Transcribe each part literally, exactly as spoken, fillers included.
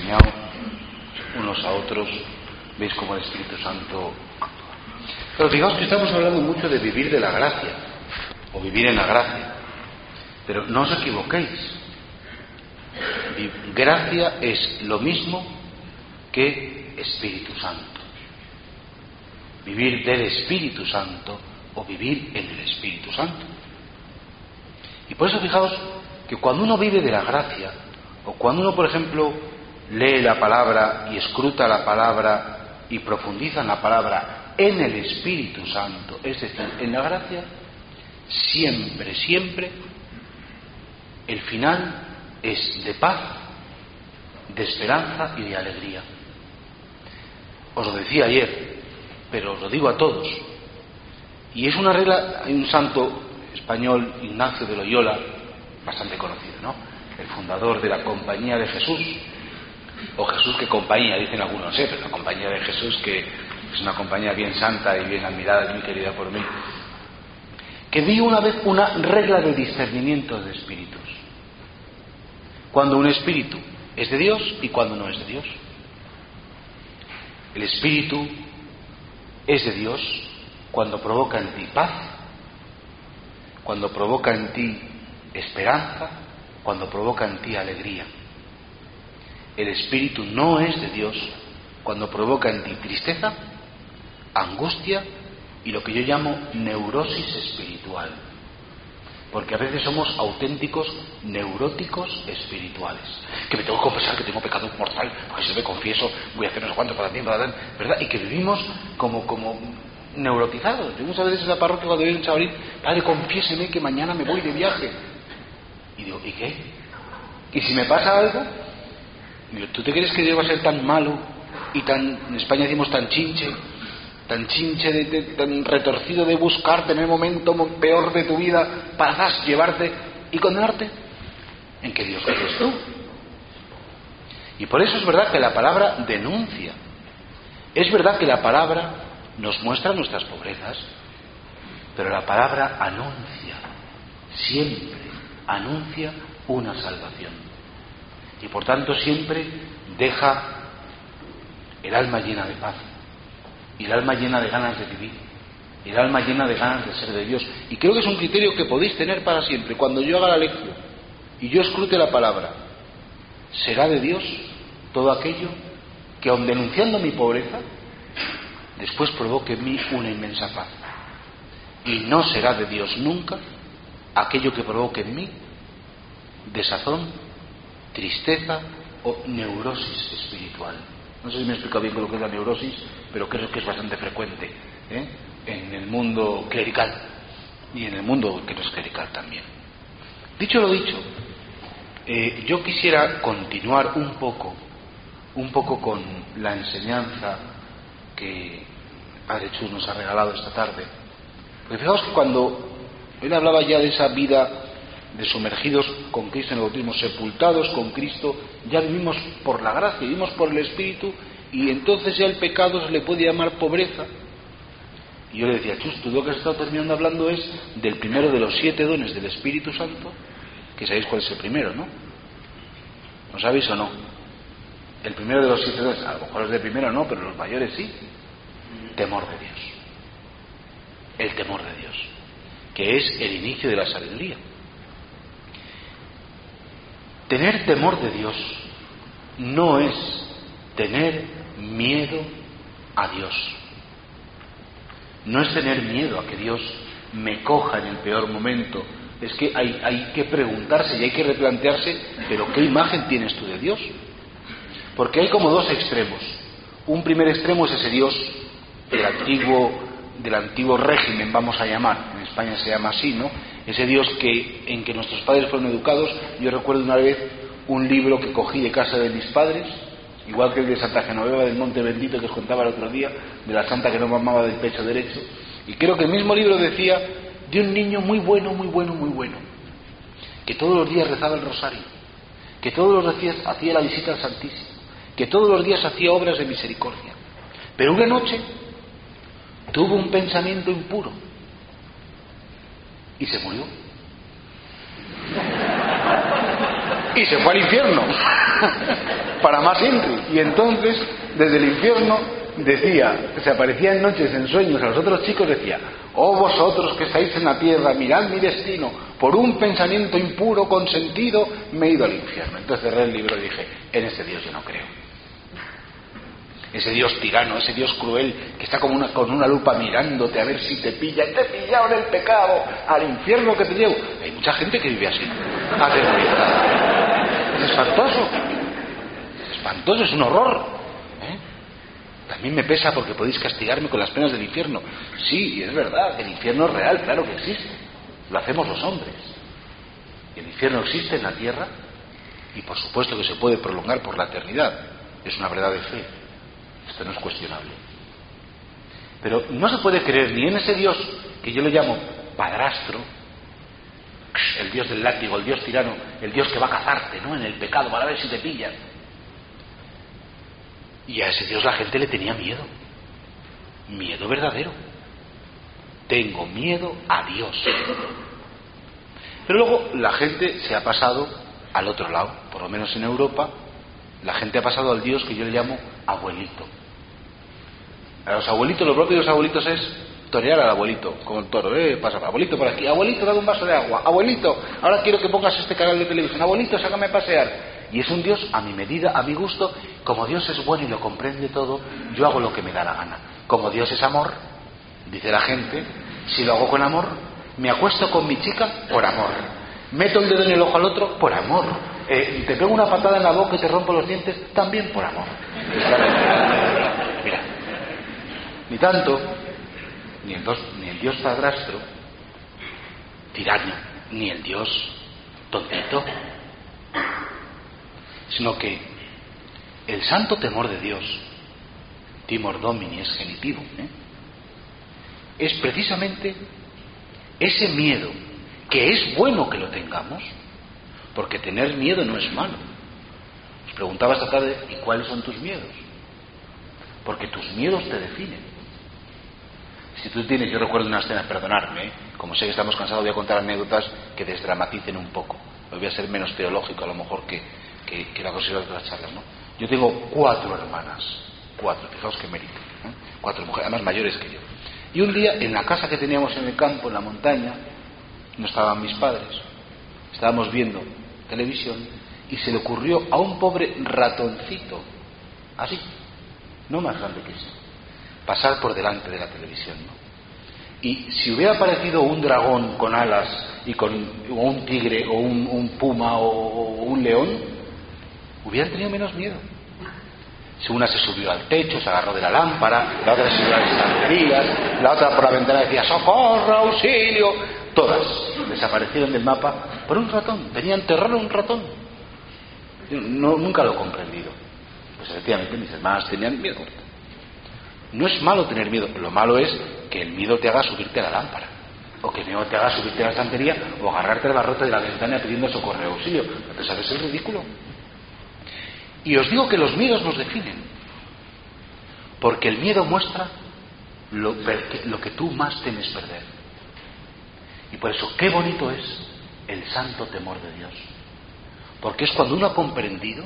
enseñado unos a otros, veis cómo el Espíritu Santo actúa. Pero fijaos que estamos hablando mucho de vivir de la gracia, o vivir en la gracia. Pero no os equivoquéis. Gracia es lo mismo que Espíritu Santo. Vivir del Espíritu Santo o vivir en el Espíritu Santo. Y por eso fijaos que cuando uno vive de la gracia, o cuando uno, por ejemplo, lee la palabra y escruta la palabra y profundiza en la palabra en el Espíritu Santo, es decir, en la gracia, siempre, siempre el final es de paz, de esperanza y de alegría. Os lo decía ayer, pero os lo digo a todos, y es una regla. Hay un santo español, Ignacio de Loyola, bastante conocido, ¿no? El fundador de la Compañía de Jesús, o Jesús que compañía, dicen algunos, no sé, pero la Compañía de Jesús, que es una compañía bien santa y bien admirada y muy querida por mí, que dio una vez una regla de discernimiento de espíritus. Cuando un espíritu es de Dios y cuando no es de Dios. El espíritu es de Dios cuando provoca en ti paz, cuando provoca en ti esperanza, cuando provoca en ti alegría. El espíritu no es de Dios cuando provoca en ti tristeza, angustia y lo que yo llamo neurosis espiritual. Porque a veces somos auténticos neuróticos espirituales. Que me tengo que confesar que tengo pecado mortal, porque si me confieso voy a hacer no sé cuánto para ti, para ti, ¿verdad? Y que vivimos como, como neurotizados. Yo muchas veces en la parroquia cuando viene un chavalín, padre, confiéseme que mañana me voy de viaje. Y digo, ¿y qué? ¿Y si me pasa algo? Digo, ¿tú te crees que Dios va a ser tan malo y tan, en España decimos tan chinche, tan chinche, de, de, tan retorcido de buscarte en el momento peor de tu vida para llevarte y condenarte? ¿En qué Dios crees tú? Y por eso es verdad que la palabra denuncia. Es verdad que la palabra nos muestra nuestras pobrezas, pero la palabra anuncia, siempre anuncia una salvación. Y por tanto siempre deja el alma llena de paz, y el alma llena de ganas de vivir, y el alma llena de ganas de ser de Dios. Y creo que es un criterio que podéis tener para siempre. Cuando yo haga la lección y yo escrute la palabra, será de Dios todo aquello que, aun denunciando mi pobreza, después provoque en mí una inmensa paz. Y no será de Dios nunca aquello que provoque en mí desazón, tristeza o neurosis espiritual. No sé si me he explicado bien con lo que es la neurosis, pero creo que es bastante frecuente, ¿eh? en el mundo clerical y en el mundo que no es clerical también. Dicho lo dicho, eh, yo quisiera continuar un poco, un poco con la enseñanza que Padre Chus nos ha regalado esta tarde. Porque fijaos que cuando él hablaba ya de esa vida de sumergidos con Cristo en el bautismo, sepultados con Cristo, ya vivimos por la gracia, vivimos por el Espíritu, y entonces ya el pecado se le puede llamar pobreza. Y yo le decía, Chus, tú lo que has estado terminando hablando es del primero de los siete dones del Espíritu Santo, que sabéis cuál es el primero, ¿no? ¿Lo sabéis o no? El primero de los siete dones, a lo mejor es de primero no, pero los mayores sí. Temor de Dios. El temor de Dios, que es el inicio de la sabiduría. Tener temor de Dios no es tener miedo a Dios. No es tener miedo a que Dios me coja en el peor momento. Es que hay, hay que preguntarse y hay que replantearse, pero ¿qué imagen tienes tú de Dios? Porque hay como dos extremos. Un primer extremo es ese Dios del antiguo, del antiguo régimen, vamos a llamar, en España se llama así, ¿no? Ese Dios que, en que nuestros padres fueron educados. Yo recuerdo una vez un libro que cogí de casa de mis padres, igual que el de Santa Genoveva del Monte Bendito que os contaba el otro día, de la santa que no mamaba del pecho derecho, y creo que el mismo libro decía de un niño muy bueno, muy bueno, muy bueno, que todos los días rezaba el rosario, que todos los días hacía la visita al Santísimo, que todos los días hacía obras de misericordia, pero una noche tuvo un pensamiento impuro y se murió. y se fue al infierno para más Henry. Y entonces desde el infierno decía, se aparecía en noches, en sueños a los otros chicos, decía: oh vosotros que estáis en la tierra, mirad mi destino, por un pensamiento impuro consentido me he ido al infierno. Entonces cerré el libro y dije: en ese Dios yo no creo. Ese Dios tirano, ese Dios cruel que está como una, con una lupa mirándote a ver si te pilla, te he pillado en el pecado, al infierno que te llevo. Hay mucha gente que vive así, aterrorizada. Es espantoso, espantoso, es un horror. ¿eh? También me pesa porque podéis castigarme con las penas del infierno. Sí, es verdad, el infierno es real, claro que existe. Lo hacemos los hombres. Y el infierno existe en la tierra y por supuesto que se puede prolongar por la eternidad. Es una verdad de fe. Esto no es cuestionable. Pero no se puede creer ni en ese Dios que yo le llamo padrastro, el Dios del látigo, el Dios tirano, el Dios que va a cazarte, ¿no?, en el pecado para ver si te pillan. Y a ese Dios la gente le tenía miedo. Miedo verdadero. Tengo miedo a Dios. Pero luego la gente se ha pasado al otro lado, por lo menos en Europa. La gente ha pasado al Dios que yo le llamo abuelito. A los abuelitos, lo propio de los abuelitos es torear al abuelito, como el toro, eh, pasa, abuelito por aquí, abuelito, dame un vaso de agua, abuelito, ahora quiero que pongas este canal de televisión, abuelito, sácame a pasear. Y es un Dios a mi medida, a mi gusto. Como Dios es bueno y lo comprende todo, yo hago lo que me da la gana. Como Dios es amor, dice la gente, si lo hago con amor, me acuesto con mi chica por amor, meto el dedo en el ojo al otro por amor, eh, te pego una patada en la boca y te rompo los dientes también por amor. Mira, ni tanto, ni el, dos, ni el Dios padrastro tirano, ni el Dios tontito, sino que el santo temor de Dios, timor domini es genitivo, ¿eh? es precisamente ese miedo, que es bueno que lo tengamos, porque tener miedo no es malo. Os preguntaba esta tarde: ¿y cuáles son tus miedos? Porque tus miedos te definen. Si tú tienes, yo recuerdo una escena, perdonadme, ¿eh? como sé que estamos cansados, voy a contar anécdotas que desdramaticen un poco. Hoy voy a ser menos teológico a lo mejor que, que, que la considero de otras charlas, ¿no? Yo tengo cuatro hermanas, cuatro, fijaos qué mérito, ¿eh? cuatro mujeres, además mayores que yo. Y un día, en la casa que teníamos en el campo, en la montaña, no estaban mis padres, estábamos viendo televisión y se le ocurrió a un pobre ratoncito, así, no más grande que eso, pasar por delante de la televisión, ¿no? Y si hubiera aparecido un dragón con alas y con o un tigre o un, un puma o, o un león, hubieran tenido menos miedo. Si una se subió al techo, se agarró de la lámpara, la otra se subió a las estanterías, la otra por la ventana decía ¡socorro, auxilio! Todas desaparecieron del mapa por un ratón. Tenían terror a un ratón. Yo no, nunca lo he comprendido. Pues efectivamente mis hermanas tenían miedo. No es malo tener miedo, lo malo es que el miedo te haga subirte a la lámpara, o que el miedo te haga subirte a la estantería, o agarrarte al barrote de la ventana pidiendo socorro y auxilio. Entonces sabes, es ridículo. Y os digo que los miedos nos definen, porque el miedo muestra lo, lo que tú más temes perder. Y por eso qué bonito es el santo temor de Dios, porque es cuando uno ha comprendido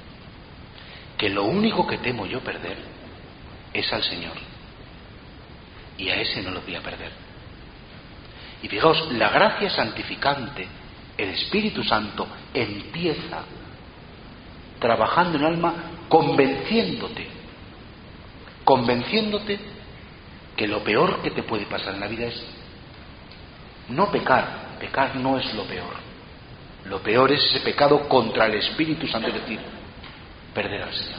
que lo único que temo yo perder es al Señor, y a ese no lo voy a perder. Y fijaos, la gracia santificante, el Espíritu Santo empieza trabajando en el alma, convenciéndote convenciéndote que lo peor que te puede pasar en la vida es no pecar. Pecar no es lo peor. Lo peor es ese pecado contra el Espíritu Santo, es decir, perder al Señor,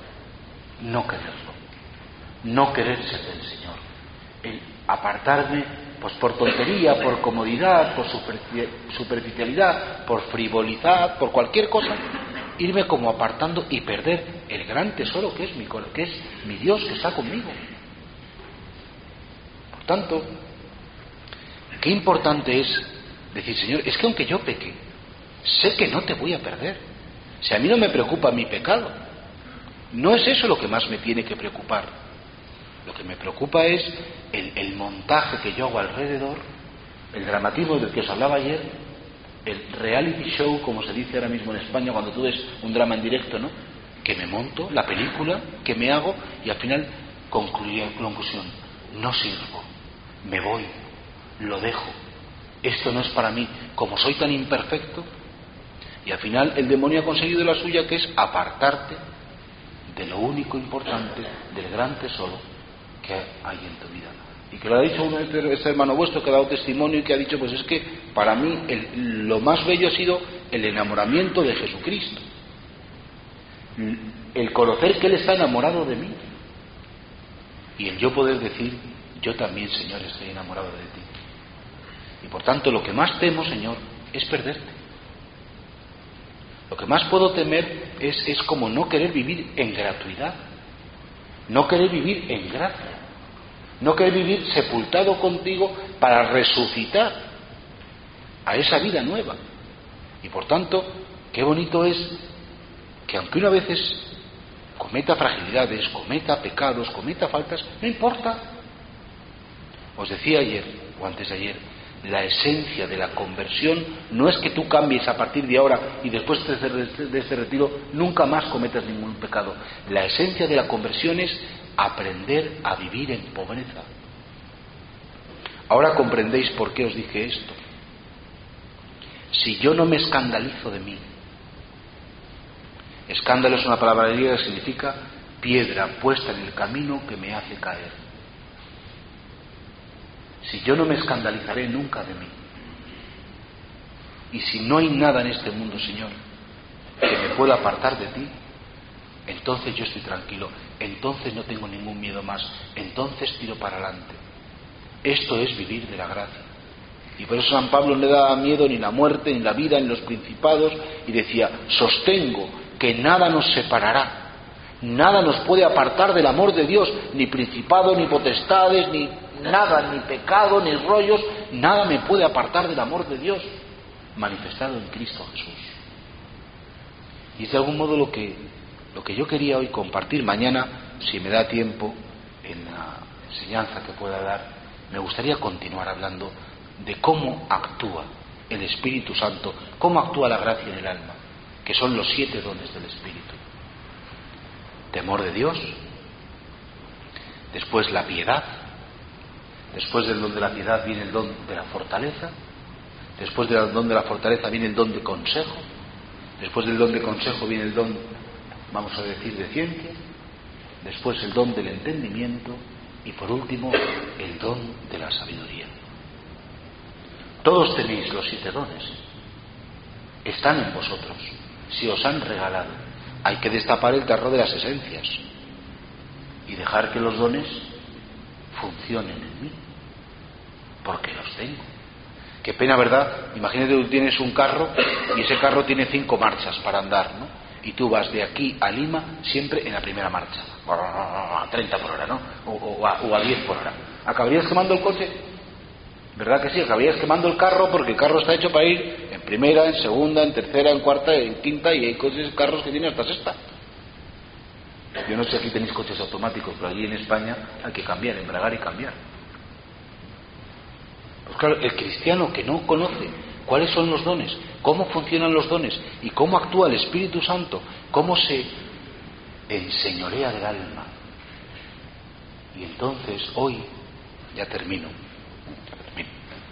no quererlo, no querer ser del Señor, el apartarme pues por tontería, por comodidad, por superficialidad, por frivolidad, por cualquier cosa, irme como apartando y perder el gran tesoro que es mi que es mi Dios, que está conmigo. Por tanto, qué importante es decir: Señor, es que aunque yo peque, sé que no te voy a perder. Si a mí no me preocupa mi pecado, no es eso lo que más me tiene que preocupar. Lo que me preocupa es el, el montaje que yo hago alrededor, el dramatismo del que os hablaba ayer, el reality show, como se dice ahora mismo en España, cuando tú ves un drama en directo, ¿no? Que me monto, la película que me hago, y al final, concluye, conclusión, no sirvo, me voy, lo dejo, esto no es para mí, como soy tan imperfecto, y al final el demonio ha conseguido la suya, que es apartarte de lo único importante, del gran tesoro que hay en tu vida. Y que lo ha dicho uno, este hermano vuestro que ha dado testimonio y que ha dicho, pues es que para mí el, lo más bello ha sido el enamoramiento de Jesucristo, el conocer que Él está enamorado de mí, y el yo poder decir, yo también, Señor, estoy enamorado de ti. Y por tanto lo que más temo, Señor, es perderte. Lo que más puedo temer es, es como no querer vivir en gratuidad, no querer vivir en gracia, no querer vivir sepultado contigo para resucitar a esa vida nueva. Y por tanto, qué bonito es que aunque uno a veces cometa fragilidades, cometa pecados, cometa faltas, no importa. Os decía ayer, o antes de ayer, la esencia de la conversión no es que tú cambies a partir de ahora y después de este retiro nunca más cometas ningún pecado. La esencia de la conversión es aprender a vivir en pobreza. Ahora comprendéis por qué os dije esto. Si yo no me escandalizo de mí, escándalo es una palabra griega que significa piedra puesta en el camino que me hace caer. Si yo no me escandalizaré nunca de mí, y si no hay nada en este mundo, Señor, que me pueda apartar de ti, entonces yo estoy tranquilo, entonces no tengo ningún miedo más, entonces tiro para adelante. Esto es vivir de la gracia. Y por eso San Pablo no le daba miedo ni la muerte, ni la vida, ni los principados, y decía, sostengo que nada nos separará, nada nos puede apartar del amor de Dios, ni principado, ni potestades, ni nada, ni pecado, ni rollos, nada me puede apartar del amor de Dios manifestado en Cristo Jesús. Y es de algún modo lo que, lo que yo quería hoy compartir. Mañana, si me da tiempo, en la enseñanza que pueda dar, me gustaría continuar hablando de cómo actúa el Espíritu Santo, cómo actúa la gracia en el alma, que son los siete dones del Espíritu. Temor de Dios, después la piedad, después del don de la piedad viene el don de la fortaleza, después del don de la fortaleza viene el don de consejo, después del don de consejo viene el don, vamos a decir, de ciencia, después el don del entendimiento y por último el don de la sabiduría. Todos tenéis los siete dones, están en vosotros, se os han regalado. Hay que destapar el tarro de las esencias y dejar que los dones funcionen en mí, porque los tengo. Qué pena, ¿verdad? Imagínate que tú tienes un carro y ese carro tiene cinco marchas para andar, ¿no? Y tú vas de aquí a Lima siempre en la primera marcha, a treinta por hora, ¿no? O, o, a, o a diez por hora. ¿Acabarías quemando el coche? ¿Verdad que sí? Acabarías quemando el carro, porque el carro está hecho para ir en primera, en segunda, en tercera, en cuarta, en quinta, y hay coches, carros que tienen hasta sexta. Yo no sé si aquí tenéis coches automáticos, pero allí en España hay que cambiar, embragar y cambiar. Pues claro, el cristiano que no conoce cuáles son los dones, cómo funcionan los dones y cómo actúa el Espíritu Santo, cómo se enseñorea del alma. Y entonces hoy, ya termino, ya termino,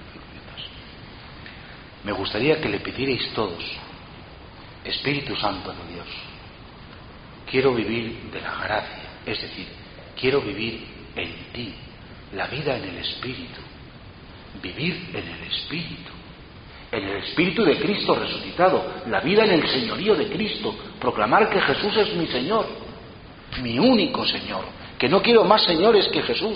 me gustaría que le pidierais todos, Espíritu Santo de Dios, quiero vivir de la gracia, es decir, quiero vivir en ti, la vida en el Espíritu, vivir en el Espíritu, en el Espíritu de Cristo resucitado, la vida en el señorío de Cristo, proclamar que Jesús es mi Señor, mi único Señor, que no quiero más señores que Jesús.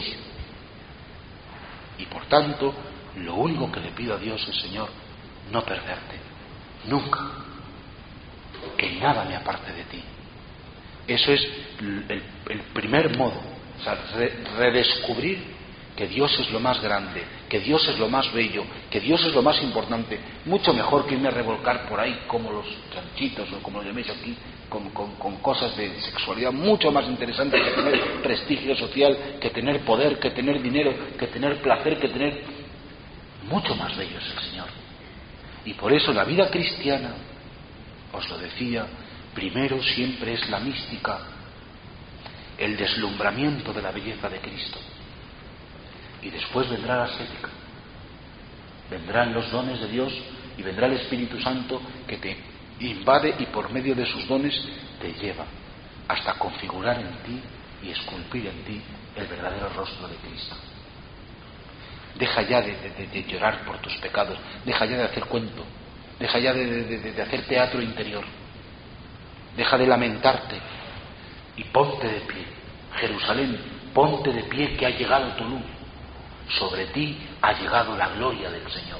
Y por tanto, lo único que le pido a Dios es, Señor, no perderte, nunca, que nada me aparte de ti. Eso es el, el primer modo, o sea, re, redescubrir que Dios es lo más grande, que Dios es lo más bello, que Dios es lo más importante, mucho mejor que irme a revolcar por ahí como los chanchitos o como lo llaméis aquí, con, con, con cosas de sexualidad mucho más interesantes que tener prestigio social, que tener poder, que tener dinero, que tener placer, que tener... Mucho más bello es el Señor. Y por eso la vida cristiana, os lo decía, primero siempre es la mística, el deslumbramiento de la belleza de Cristo. Y después vendrá la ascética, vendrán los dones de Dios y vendrá el Espíritu Santo que te invade y por medio de sus dones te lleva hasta configurar en ti y esculpir en ti el verdadero rostro de Cristo. Deja ya de, de, de llorar por tus pecados, deja ya de hacer cuento, deja ya de, de, de, de hacer teatro interior, deja de lamentarte y ponte de pie. Jerusalén, ponte de pie, que ha llegado tu luz, sobre ti ha llegado la gloria del Señor.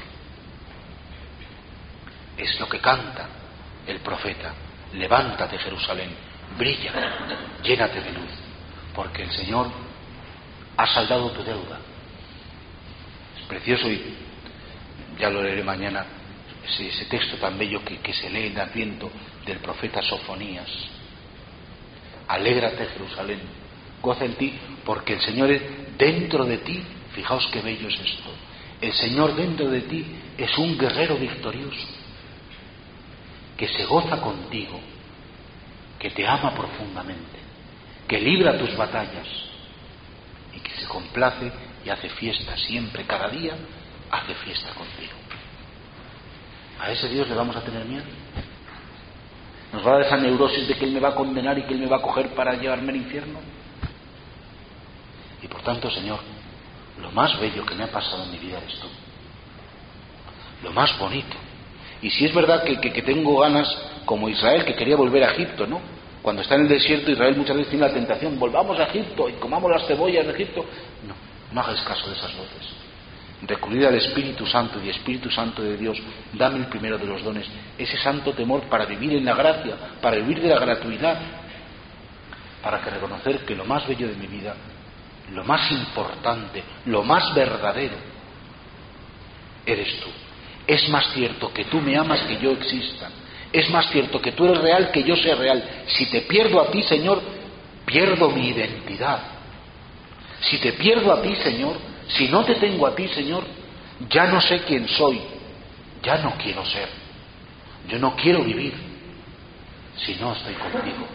Es lo que canta el profeta: levántate, Jerusalén, brilla, llénate de luz, porque el Señor ha saldado tu deuda. Es precioso, y ya lo leeré mañana, ese, ese texto tan bello que, que se lee en Adviento del profeta Sofonías. Alégrate, Jerusalén, goza en ti, porque el Señor es dentro de ti. Fijaos qué bello es esto. El Señor dentro de ti es un guerrero victorioso, que se goza contigo, que te ama profundamente, que libra tus batallas y que se complace y hace fiesta siempre, cada día hace fiesta contigo. ¿A ese Dios le vamos a tener miedo? ¿Nos va a dar esa neurosis de que Él me va a condenar y que Él me va a coger para llevarme al infierno? Y por tanto, Señor, lo más bello que me ha pasado en mi vida eres tú, lo más bonito. Y si es verdad que, que, que tengo ganas, como Israel, que quería volver a Egipto, ¿no? Cuando está en el desierto, Israel muchas veces tiene la tentación: volvamos a Egipto y comamos las cebollas de Egipto. No, no hagáis caso de esas voces. Recurrid al Espíritu Santo, y Espíritu Santo de Dios, dame el primero de los dones, ese santo temor para vivir en la gracia, para vivir de la gratuidad, para que reconocer que lo más bello de mi vida, lo más importante, lo más verdadero, eres tú. Es más cierto que tú me amas que yo exista. Es más cierto que tú eres real que yo sea real. Si te pierdo a ti, Señor, pierdo mi identidad. Si te pierdo a ti, Señor, si no te tengo a ti, Señor, ya no sé quién soy, ya no quiero ser. Yo no quiero vivir si no estoy contigo.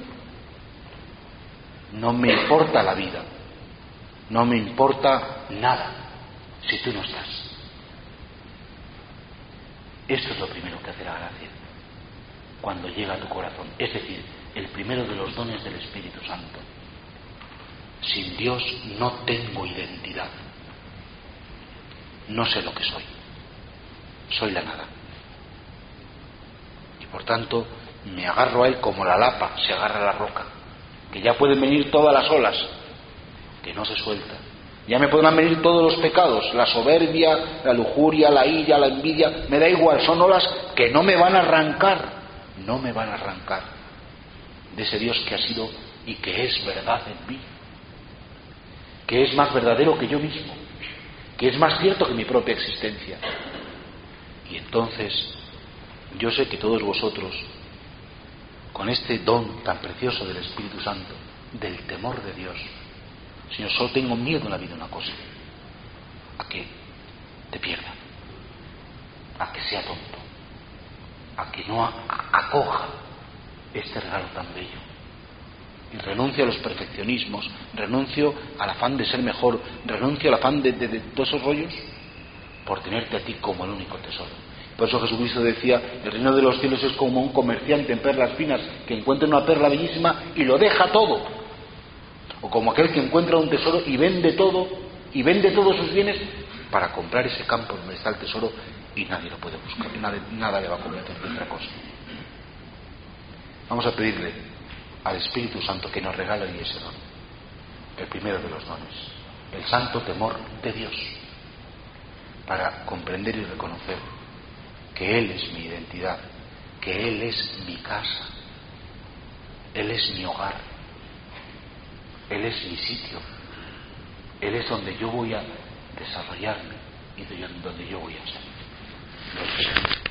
No me importa la vida, no me importa nada si tú no estás. Esto es lo primero que hace la gracia cuando llega a tu corazón, es decir, el primero de los dones del Espíritu Santo. Sin Dios no tengo identidad, no sé lo que soy, soy la nada. Y por tanto me agarro a Él como la lapa se agarra a la roca, que ya pueden venir todas las olas, que no se suelta. Ya me podrán venir todos los pecados, la soberbia, la lujuria, la ira, la envidia, me da igual, son olas que no me van a arrancar, no me van a arrancar de ese Dios que ha sido y que es verdad en mí, que es más verdadero que yo mismo, que es más cierto que mi propia existencia. Y entonces yo sé que todos vosotros, con este don tan precioso del Espíritu Santo, del temor de Dios, Señor, solo tengo miedo en la vida una cosa: a que te pierda, a que sea tonto, a que no a, a, acoja este regalo tan bello. Y renuncio a los perfeccionismos, renuncio al afán de ser mejor, renuncio al afán de, de, de todos esos rollos, por tenerte a ti como el único tesoro. Por eso Jesucristo decía: el reino de los cielos es como un comerciante en perlas finas que encuentra una perla bellísima y lo deja todo. O como aquel que encuentra un tesoro y vende todo, y vende todos sus bienes para comprar ese campo donde está el tesoro, y nadie lo puede buscar, nada, nada le va a convencer de otra cosa. Vamos a pedirle al Espíritu Santo que nos regale hoy ese don, el primero de los dones, el santo temor de Dios, para comprender y reconocer que Él es mi identidad, que Él es mi casa, Él es mi hogar, Él es mi sitio, Él es donde yo voy a desarrollarme y donde yo voy a ser.